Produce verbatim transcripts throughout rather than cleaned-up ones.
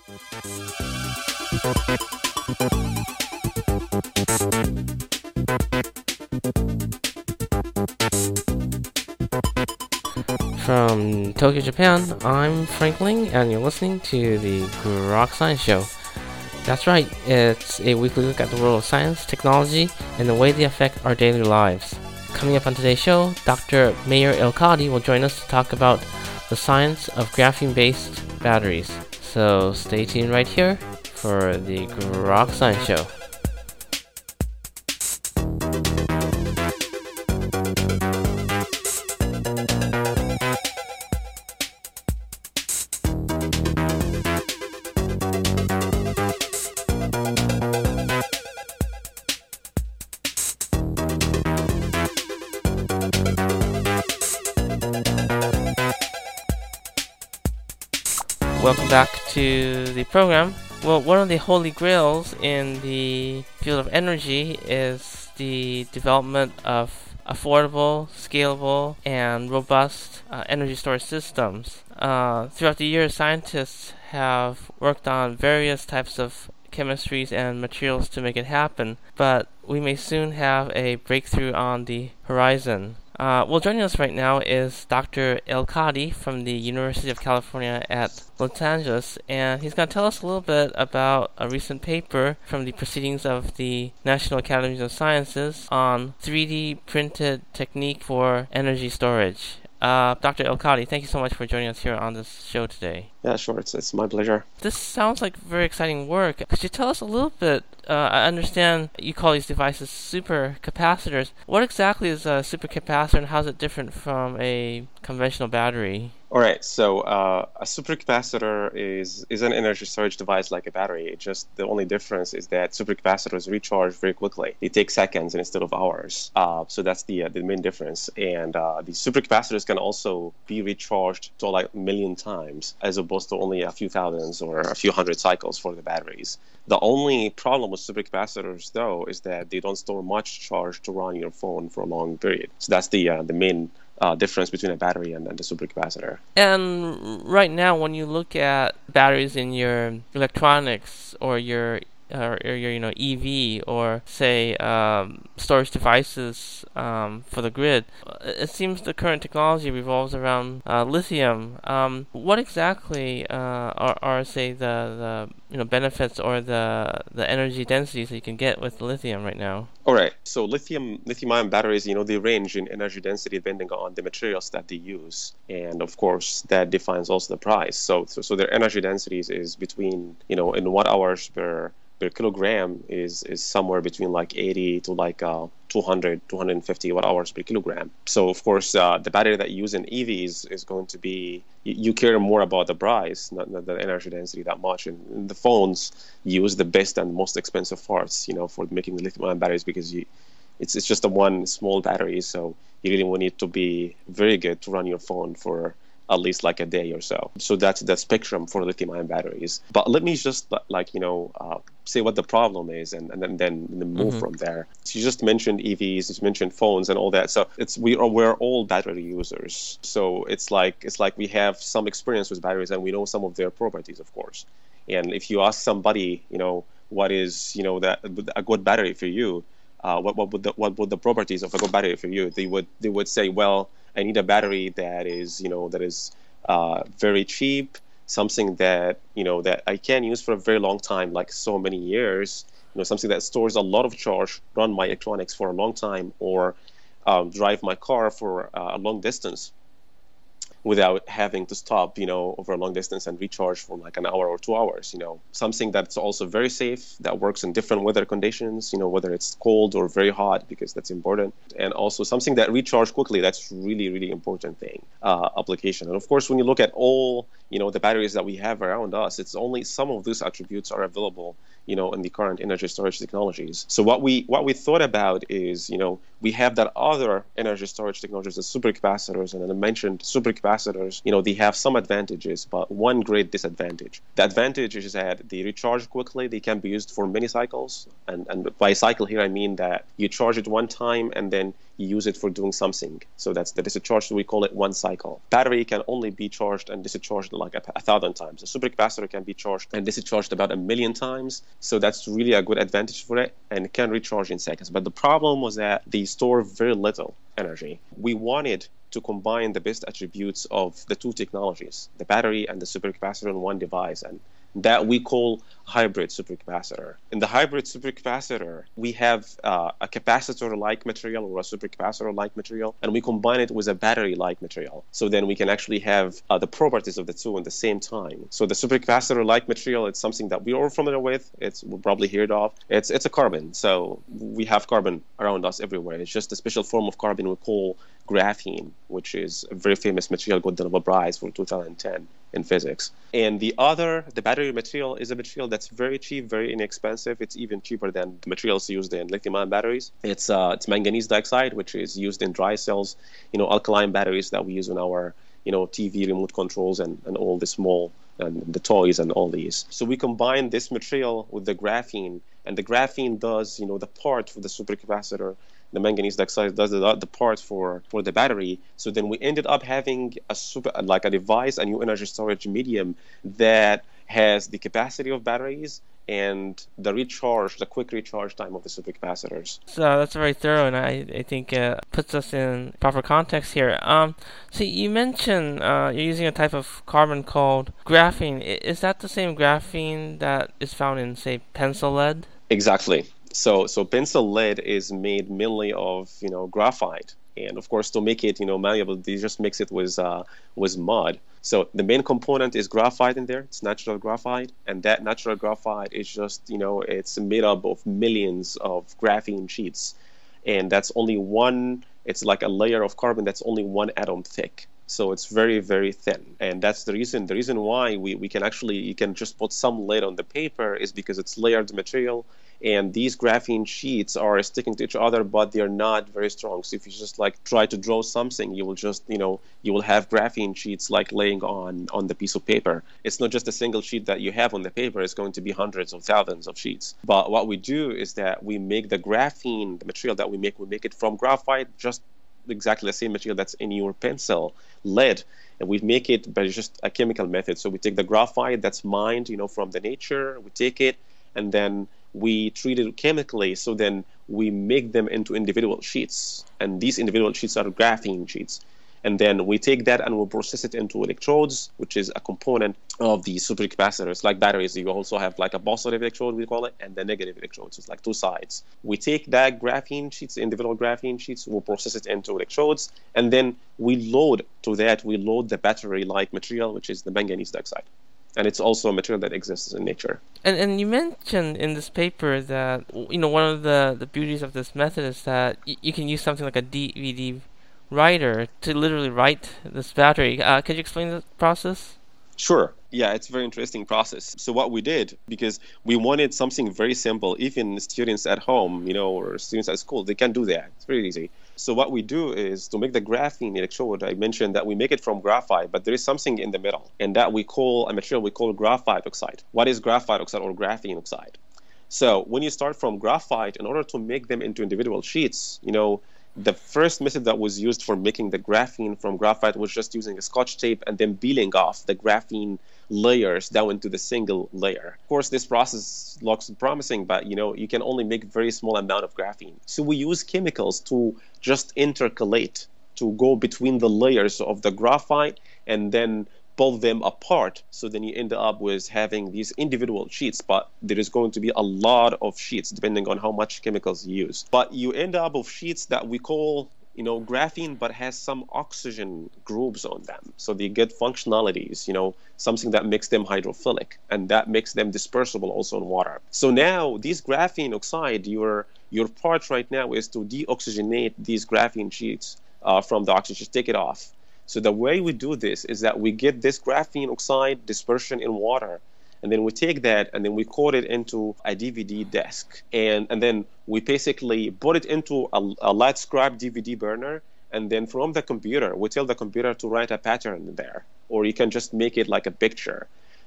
From Tokyo, Japan, I'm Frank Ling, and you're listening to the Grok Science Show. That's right, it's a weekly look at the world of science, technology, and the way they affect our daily lives. Coming up on today's show, Doctor Meir Elkadi will join us to talk about the science of graphene-based batteries. So stay tuned right here for the Grok Science Show. Welcome back to the program. Well, one of the holy grails in the field of energy is the development of affordable, scalable, and robust uh, energy storage systems. Uh, throughout the years, scientists have worked on various types of chemistries and materials to make it happen, but we may soon have a breakthrough on the horizon. Uh, well, joining us right now is Doctor Elkadi from the University of California at Los Angeles, and he's going to tell us a little bit about a recent paper from the Proceedings of the National Academies of Sciences on three D printed technique for energy storage. Uh, Doctor Elkadi, thank you so much for joining us here on this show today. Yeah, sure. It's it's my pleasure. This sounds like very exciting work. Could you tell us a little bit? Uh, I understand you call these devices supercapacitors. What exactly is a supercapacitor, and how is it different from a conventional battery? All right. So uh, a supercapacitor is is an energy storage device like a battery. It just the only difference is that supercapacitors recharge very quickly. They take seconds instead of hours. Uh, so that's the uh, the main difference. And uh, the supercapacitors can also be recharged to like a million times, as opposed to only a few thousands or a few hundred cycles for the batteries. The only problem with supercapacitors, though, is that they don't store much charge to run your phone for a long period. So that's the uh, the main uh, difference between a battery and, and the supercapacitor. And right now, when you look at batteries in your electronics or your or, or your you know E V or say um, storage devices um, for the grid, it seems the current technology revolves around uh, lithium. Um, what exactly uh, are, are say the, the you know benefits or the the energy densities that you can get with lithium right now? All right. So lithium lithium-ion batteries, you know, they range in energy density depending on the materials that they use, and of course that defines also the price. So so, so their energy densities is between you know in watt hours per per kilogram is is somewhere between like eighty to like uh, two hundred, two hundred fifty watt hours per kilogram. So of course uh, the battery that you use in E Vs is going to be you, you care more about the price, not, not the energy density that much. And, and the phones use the best and most expensive parts, you know, for making the lithium-ion batteries because you it's it's just a one small battery, so you really will need to be very good to run your phone for at least like a day or so. So that's the spectrum for lithium-ion batteries. But let me just like, you know, uh, say what the problem is and, and then, then move mm-hmm. from there. So you just mentioned E Vs, you mentioned phones and all that. So it's we are we're all battery users. So it's like it's like we have some experience with batteries and we know some of their properties, of course. And if you ask somebody, you know, what is, you know, that a good battery for you, uh, what what would the what would the properties of a good battery for you? They would they would say, well, I need a battery that is, you know, that is uh, very cheap, something that, you know, that I can use for a very long time, like so many years, you know, something that stores a lot of charge, run my electronics for a long time, or um, drive my car for uh, a long distance without having to stop, you know, over a long distance and recharge for like an hour or two hours, you know. Something that's also very safe, that works in different weather conditions, you know, whether it's cold or very hot, because that's important. And also something that recharge quickly, that's really, really important thing, uh, application. And of course, when you look at all, you know, the batteries that we have around us, it's only some of these attributes are available, you know, in the current energy storage technologies. So what we what we thought about is, you know, we have that other energy storage technologies, the supercapacitors, and then I mentioned supercapacitors, you know, they have some advantages, but one great disadvantage. The advantage is that they recharge quickly, they can be used for many cycles, and, and by cycle here I mean that you charge it one time and then you use it for doing something. So that's the discharge, we call it one cycle. Battery can only be charged and discharged like a, a thousand times. A supercapacitor can be charged and discharged about a million times. So that's really a good advantage for it, and it can recharge in seconds. But the problem was that they store very little energy. We wanted to combine the best attributes of the two technologies, the battery and the supercapacitor, in one device, and that we call hybrid supercapacitor. In the hybrid supercapacitor, we have uh, a capacitor-like material or a supercapacitor-like material, and we combine it with a battery-like material. So then we can actually have uh, the properties of the two at the same time. So the supercapacitor-like material, it's something that we're all familiar with. It's we'll probably heard of. It's it's a carbon. So we have carbon around us everywhere. It's just a special form of carbon we call graphene, which is a very famous material, got the Nobel Prize for two thousand ten in physics. And the other, the battery material, is a material that's very cheap, very inexpensive. It's even cheaper than the materials used in lithium-ion batteries. It's uh, it's manganese dioxide, which is used in dry cells, you know, alkaline batteries that we use in our, you know, T V remote controls and, and all the small and the toys and all these. So we combine this material with the graphene, and the graphene does, you know, the part for the supercapacitor. The manganese dioxide does the, the part for, for the battery. So then we ended up having a super, like a device, a new energy storage medium that has the capacity of batteries and the recharge, the quick recharge time of the supercapacitors. So that's very thorough, and I, I think uh, puts us in proper context here. Um, so you mentioned uh, you're using a type of carbon called graphene. Is that the same graphene that is found in, say, pencil lead? Exactly. So, so pencil lead is made mainly of, you know, graphite, and of course to make it, you know, malleable, they just mix it with uh, with mud. So the main component is graphite in there. It's natural graphite, and that natural graphite is just, you know, it's made up of millions of graphene sheets, and that's only one. It's like a layer of carbon that's only one atom thick. So it's very, very thin. And that's the reason the reason why we, we can actually, you can just put some lead on the paper is because it's layered material, and these graphene sheets are sticking to each other, but they're not very strong. So if you just like try to draw something, you will just, you know, you will have graphene sheets like laying on, on the piece of paper. It's not just a single sheet that you have on the paper, it's going to be hundreds of thousands of sheets. But what we do is that we make the graphene, the material that we make, we make it from graphite, just exactly the same material that's in your pencil lead, and we make it by just a chemical method. So we take the graphite that's mined, you know, from the nature, we take it, and then we treat it chemically. So then we make them into individual sheets, and these individual sheets are graphene sheets. And then we take that and we'll process it into electrodes, which is a component of the supercapacitors. Like batteries, you also have like a positive electrode, we call it, and the negative electrodes. It's like two sides. We take that graphene sheets, individual graphene sheets, we'll process it into electrodes, and then we load to that, we load the battery-like material, which is the manganese dioxide. And it's also a material that exists in nature. And and you mentioned in this paper that, you know, one of the, the beauties of this method is that y- you can use something like a D V D writer to literally write this battery. Uh, could you explain the process? Sure. Yeah, it's a very interesting process. So what we did, because we wanted something very simple, even students at home, you know, or students at school, they can do that. It's very easy. So what we do is to make the graphene electrode, I mentioned that we make it from graphite, but there is something in the middle, and that we call a material we call graphite oxide. What is graphite oxide or graphene oxide? So when you start from graphite, in order to make them into individual sheets, you know, the first method that was used for making the graphene from graphite was just using a scotch tape and then peeling off the graphene layers down into the single layer. Of course, this process looks promising, but you know, you can only make very small amount of graphene. So we use chemicals to just intercalate, to go between the layers of the graphite and then pull them apart. So then you end up with having these individual sheets, but there is going to be a lot of sheets depending on how much chemicals you use. But you end up with sheets that we call, you know, graphene, but has some oxygen groups on them. So they get functionalities, you know, something that makes them hydrophilic, and that makes them dispersible also in water. So now these graphene oxide, your your part right now is to deoxygenate these graphene sheets uh, from the oxygen, just take it off. So the way we do this is that we get this graphene oxide dispersion in water, and then we take that and then we coat it into a D V D disc, and, and then we basically put it into a, a light scribe D V D burner, and then from the computer, we tell the computer to write a pattern there, or you can just make it like a picture.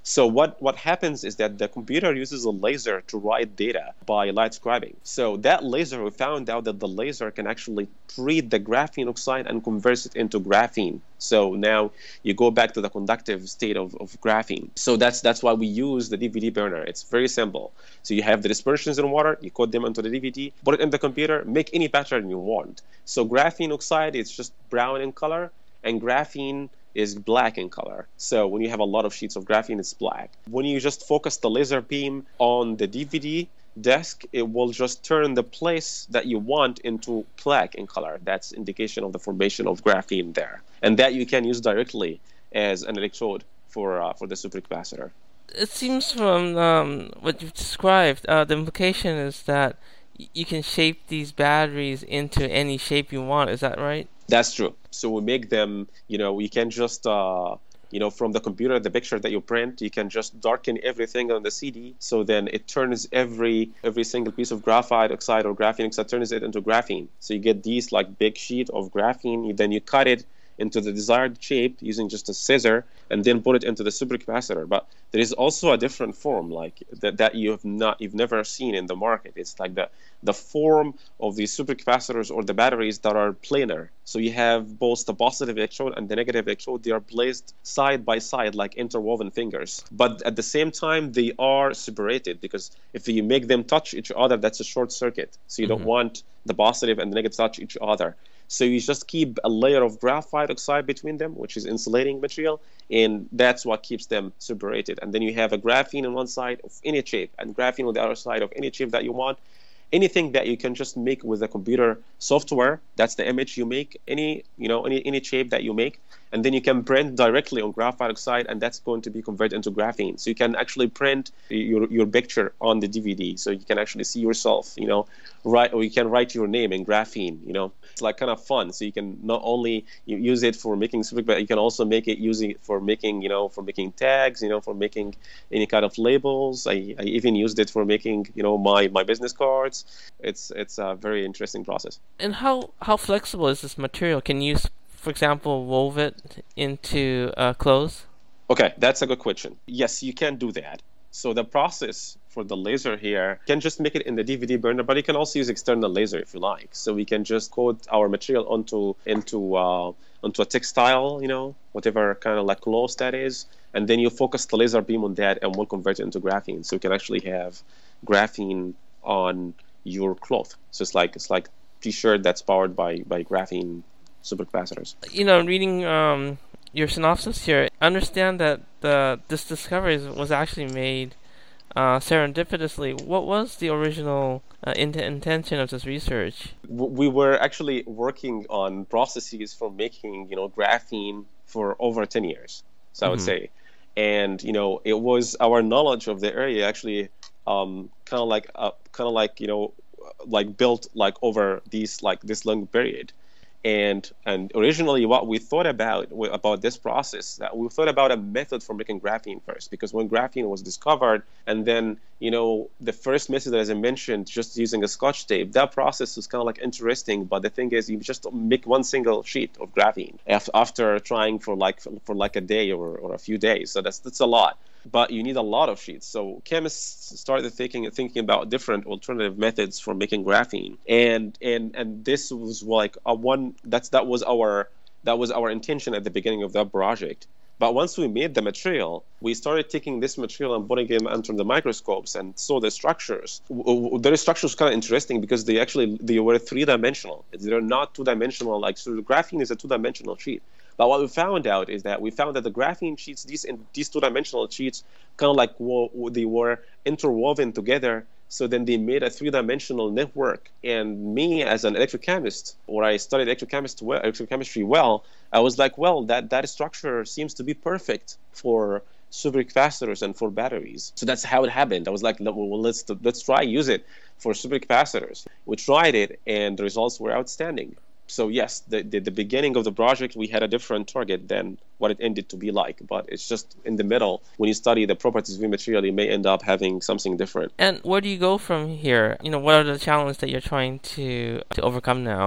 So what, what happens is that the computer uses a laser to write data by light scribing. So that laser, we found out that the laser can actually treat the graphene oxide and converts it into graphene. So now you go back to the conductive state of, of graphene. So that's that's why we use the D V D burner. It's very simple. So you have the dispersions in water, you coat them into the D V D, put it in the computer, make any pattern you want. So graphene oxide is just brown in color, and graphene is black in color. So when you have a lot of sheets of graphene, it's black. When you just focus the laser beam on the D V D disk, it will just turn the place that you want into black in color. That's indication of the formation of graphene there. And that you can use directly as an electrode for uh, for the supercapacitor. It seems from um, what you've described, uh, the implication is that y- you can shape these batteries into any shape you want. Is that right? That's true. So we make them, you know, you can just, uh, you know, from the computer, the picture that you print, you can just darken everything on the C D. So then it turns every every single piece of graphite oxide or graphene oxide, turns it into graphene. So you get these like big sheet of graphene, then you cut it into the desired shape using just a scissor, and then put it into the supercapacitor. But there is also a different form, like that, that you have not, you've never seen in the market. It's like the the form of the supercapacitors or the batteries that are planar. So you have both the positive electrode and the negative electrode. They are placed side by side like interwoven fingers. But at the same time, they are separated, because if you make them touch each other, that's a short circuit. So you mm-hmm. don't want the positive and the negative touch each other. So you just keep a layer of graphite oxide between them, which is insulating material, and that's what keeps them separated. And then you have a graphene on one side of any shape and graphene on the other side of any shape that you want. Anything that you can just make with the computer software, that's the image you make, any, you know, any, any shape that you make, and then you can print directly on graphite oxide, and that's going to be converted into graphene. So you can actually print your, your picture on the D V D, so you can actually see yourself, you know, write, or you can write your name in graphene, you know. It's like kind of fun. So you can not only you use it for making super, but you can also make it using it for making, you know, for making tags, you know, for making any kind of labels. I, I even used it for making, you know, my, my business cards. It's it's a very interesting process. And how, how flexible is this material? Can you, for example, wove it into uh, clothes? Okay, that's a good question. Yes, you can do that. So the process for the laser here can just make it in the D V D burner, but you can also use external laser if you like. So we can just coat our material onto into uh, onto a textile, you know, whatever kind of like cloth that is, and then you focus the laser beam on that, and we'll convert it into graphene. So you can actually have graphene on your cloth. So it's like it's like T-shirt that's powered by by graphene supercapacitors. You know, reading um, your synopsis here, understand that the this discovery was actually made uh, serendipitously. What was the original uh, int- intention of this research? We were actually working on processes for making, you know, graphene for over ten years. So I would mm-hmm. say, and you know, it was our knowledge of the area actually um, kind of like uh, kind of like you know, like built like over these like this long period. And and originally, what we thought about about this process, that we thought about a method for making graphene first, because when graphene was discovered, and then you know the first method, as I mentioned, just using a Scotch tape, that process was kind of like interesting. But the thing is, you just make one single sheet of graphene after trying for like for like a day or, or a few days. So that's that's a lot. But you need a lot of sheets. So chemists started thinking thinking about different alternative methods for making graphene, and and and this was like a one that's that was our that was our intention at the beginning of that project. But once we made the material, we started taking this material and putting it under the microscopes and saw the structures. Their structures were kind of interesting because they actually they were three dimensional. They're not two dimensional. Like so, the graphene is a two dimensional sheet. But what we found out is that we found that the graphene sheets, these these two-dimensional sheets, kind of like wo- they were interwoven together. So then they made a three-dimensional network. And me, as an electrochemist, where I studied electrochemist well, electrochemistry well, I was like, well, that, that structure seems to be perfect for supercapacitors and for batteries. So that's how it happened. I was like, well, let's let's try use it for supercapacitors. We tried it, and the results were outstanding. So yes, the, the the beginning of the project, we had a different target than what it ended to be like. But it's just in the middle. When you study the properties of the material, you may end up having something different. And where do you go from here? You know, what are the challenges that you're trying to to overcome now?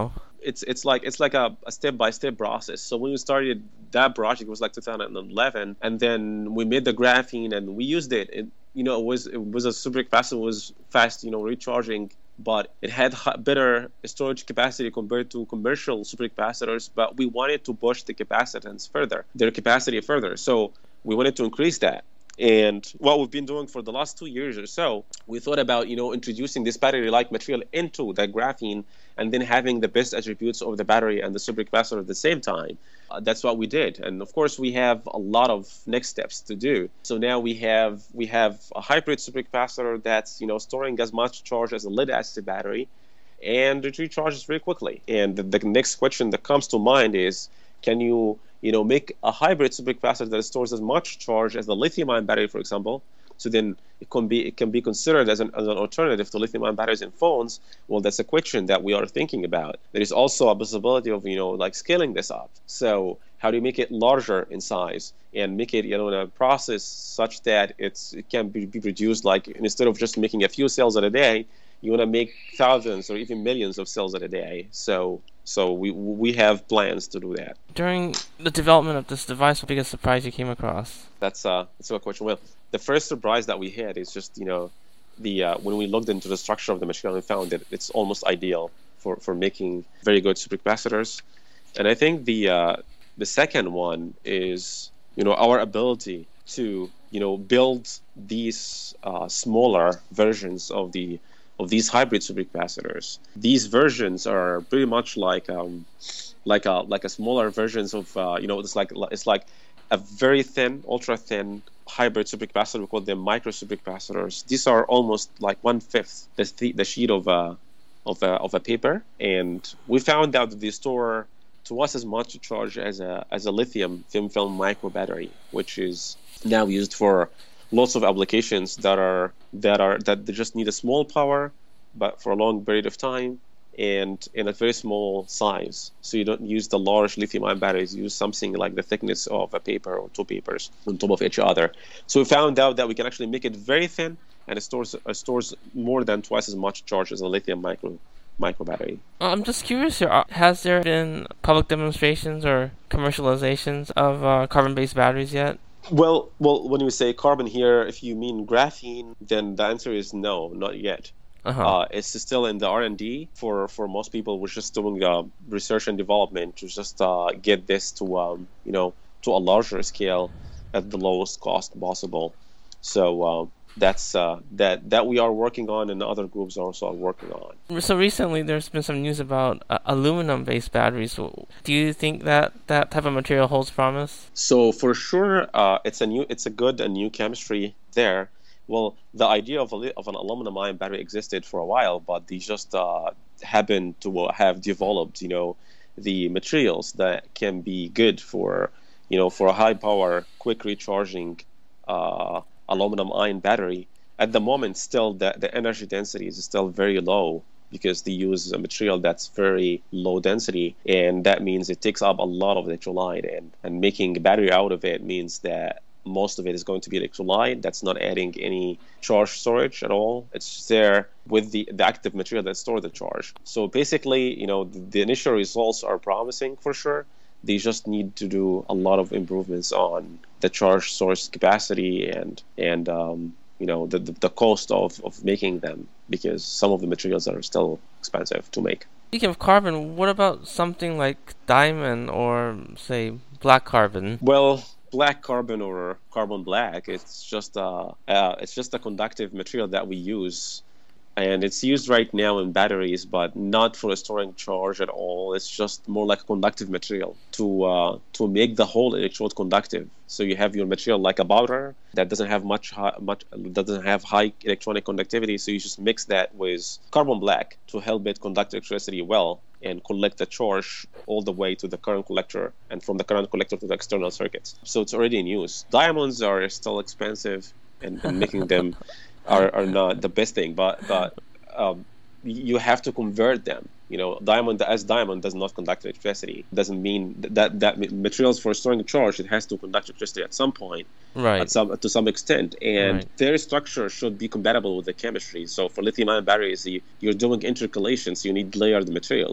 it's it's like it's like a, a step-by-step process. So when we started that project, it was like two thousand eleven, and then we made the graphene and we used it. It you know, it was it was a supercapacitor, it was fast, you know, recharging, but it had better storage capacity compared to commercial supercapacitors. But we wanted to push the capacitance further, their capacity further. So we wanted to increase that. And what we've been doing for the last two years or so, we thought about, you know, introducing this battery-like material into the graphene and then having the best attributes of the battery and the supercapacitor at the same time. Uh, that's what we did. And of course, we have a lot of next steps to do. So now we have we have a hybrid supercapacitor that's, you know, storing as much charge as a lead-acid battery, and it recharges very quickly. And the, the next question that comes to mind is, can you, you know, make a hybrid supercapacitor that stores as much charge as the lithium-ion battery, for example? So then it can be it can be considered as an, as an alternative to lithium-ion batteries in phones. Well, that's a question that we are thinking about. There is also a possibility of, you know, like scaling this up. So how do you make it larger in size and make it, you know, in a process such that it's it can be, be produced, like instead of just making a few cells at a day, you want to make thousands or even millions of cells at a day. So so we we have plans to do that. During the development of this device, what biggest surprise you came across? That's uh that's a good question. Well, the first surprise that we had is just, you know, the uh, when we looked into the structure of the material and found that it's almost ideal for, for making very good supercapacitors. And I think the uh, the second one is, you know, our ability to, you know, build these uh, smaller versions of the of these hybrid supercapacitors. These versions are pretty much like um, like a like a smaller versions of uh, you know, it's like it's like a very thin, ultra thin hybrid supercapacitor. We call them micro supercapacitors. These are almost like one fifth the th- the sheet of a of a of a paper, and we found out that they store twice as much charge as a as a lithium thin film micro battery, which is now used for lots of applications that are that are that they just need a small power, but for a long period of time, and in a very small size. So you don't use the large lithium-ion batteries. You use something like the thickness of a paper or two papers on top of each other. So we found out that we can actually make it very thin, and it stores it stores more than twice as much charge as a lithium micro micro battery. I'm just curious here. Has there been public demonstrations or commercializations of uh, carbon-based batteries yet? Well, well, when you say carbon here, if you mean graphene, then the answer is no, not yet. Uh-huh. Uh, it's still in the R and D for, for most people. We're just doing uh, research and development to just uh, get this to um, you know to a larger scale at the lowest cost possible. So uh, that's uh, that that we are working on, and other groups also are working on. So recently, there's been some news about uh, aluminum-based batteries. Do you think that that type of material holds promise? So for sure, uh, it's a new, it's a good and new chemistry there. Well, the idea of a, of an aluminum-ion battery existed for a while, but they just uh, happen to have developed, you know, the materials that can be good for, you know, for a high-power, quick recharging uh, aluminum-ion battery. At the moment, still the, the energy density is still very low because they use a material that's very low density, and that means it takes up a lot of electrolyte, and, and making a battery out of it means that most of it is going to be electrolyte. That's not adding any charge storage at all. It's just there with the, the active material that stores the charge. So basically, you know, the, the initial results are promising for sure. They just need to do a lot of improvements on the charge source capacity and and um, you know the, the the cost of, of making them, because some of the materials are still expensive to make. Speaking of carbon, what about something like diamond or say black carbon? Well, black carbon or carbon black, it's just a uh, it's just a conductive material that we use, and it's used right now in batteries, but not for storing charge at all. It's just more like a conductive material to uh, to make the whole electrode conductive. So you have your material like a powder that doesn't have much high, much doesn't have high electronic conductivity. So you just mix that with carbon black to help it conduct electricity well and collect the charge all the way to the current collector, and from the current collector to the external circuits. So it's already in use. Diamonds are still expensive, and, and making them are, are not the best thing, but but um, you have to convert them. You know, diamond as diamond does not conduct electricity. Doesn't mean that that materials for storing a charge, it has to conduct electricity at some point, right? At some to some extent, and right. Their structure should be compatible with the chemistry. So for lithium-ion batteries, you, you're doing intercalations. So you need layered materials.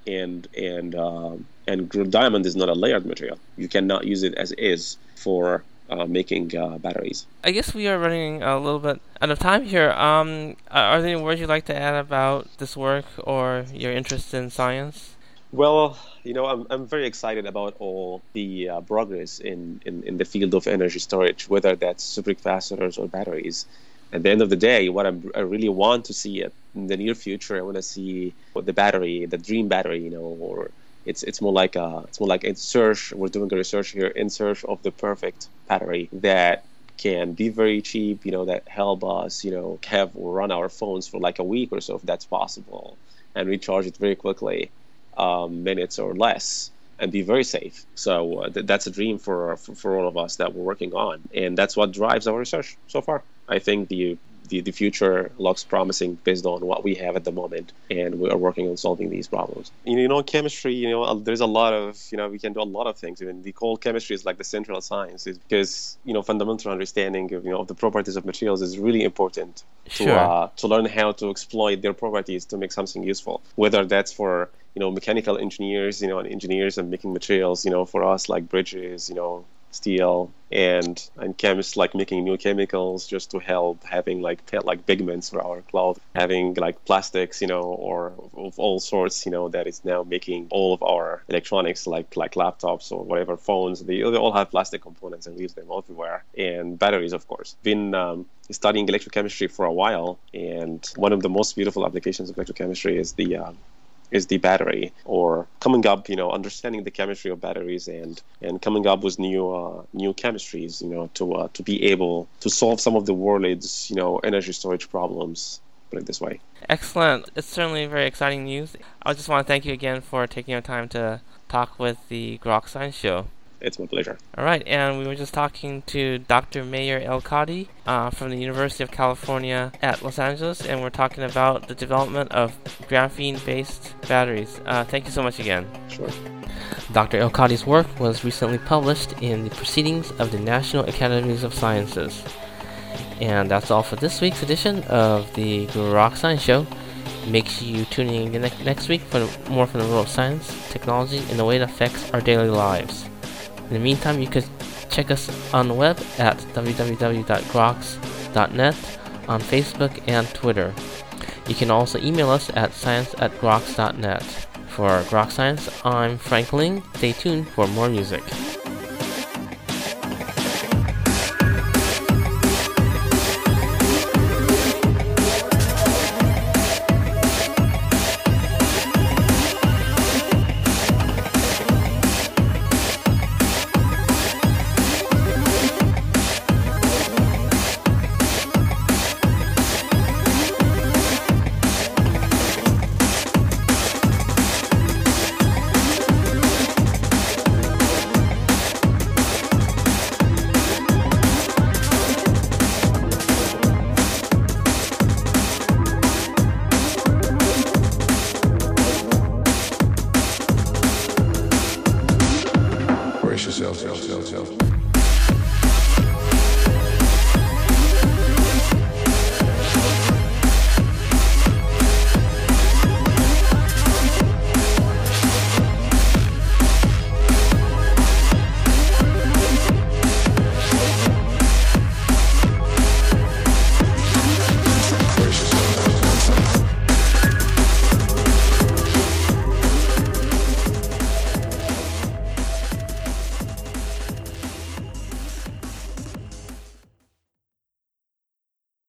and and um, and diamond is not a layered material. You cannot use it as is for uh, making uh, batteries. I guess we are running a little bit out of time here. Um, are there any words you'd like to add about this work or your interest in science? Well, you know, I'm I'm very excited about all the uh, progress in, in, in the field of energy storage, whether that's supercapacitors or batteries. At the end of the day, what I'm, I really want to see it in the near future, I want to see the battery, the dream battery, you know, or it's it's more like a it's more like in search. We're doing a research here in search of the perfect battery that can be very cheap, you know, that help us, you know, have run our phones for like a week or so if that's possible, and recharge it very quickly. Um, minutes or less, and be very safe. So uh, th- that's a dream for, for for all of us that we're working on, and that's what drives our research so far. I think the the, the future looks promising based on what we have at the moment, and we are working on solving these problems. You know, chemistry, you know, there's a lot of, you know, we can do a lot of things. I mean, the cold chemistry is like the central science, is because, you know, fundamental understanding of, you know, of the properties of materials is really important to Sure. uh, to learn how to exploit their properties to make something useful, whether that's for, you know, mechanical engineers, you know, and engineers and making materials, you know, for us like bridges, you know, steel, and and chemists like making new chemicals just to help having like like pigments for our cloth, having like plastics, you know, or of all sorts, you know, that is now making all of our electronics like like laptops or whatever phones. They, they all have plastic components and leaves them everywhere. And batteries, of course. Been um, studying electrochemistry for a while, and one of the most beautiful applications of electrochemistry is the um, is the battery, or coming up, you know, understanding the chemistry of batteries and and coming up with new uh, new chemistries, you know, to uh, to be able to solve some of the world's, you know, energy storage problems. Put it this way. Excellent. It's certainly very exciting news. I just want to thank you again for taking your time to talk with the Grok Science Show. It's my pleasure. All right, and we were just talking to Doctor Meir Elkady uh, from the University of California at Los Angeles, and we're talking about the development of graphene-based batteries. Uh, thank you so much again. Sure. Doctor Elkady's work was recently published in the Proceedings of the National Academies of Sciences. And that's all for this week's edition of the Grok Science Show. Make sure you tune in again ne- next week for more from the world of science, technology, and the way it affects our daily lives. In the meantime, you could check us on the web at w w w dot groks dot net, on Facebook and Twitter. You can also email us at science at groks dot net. For Grok Science, I'm Frank Ling. Stay tuned for more music.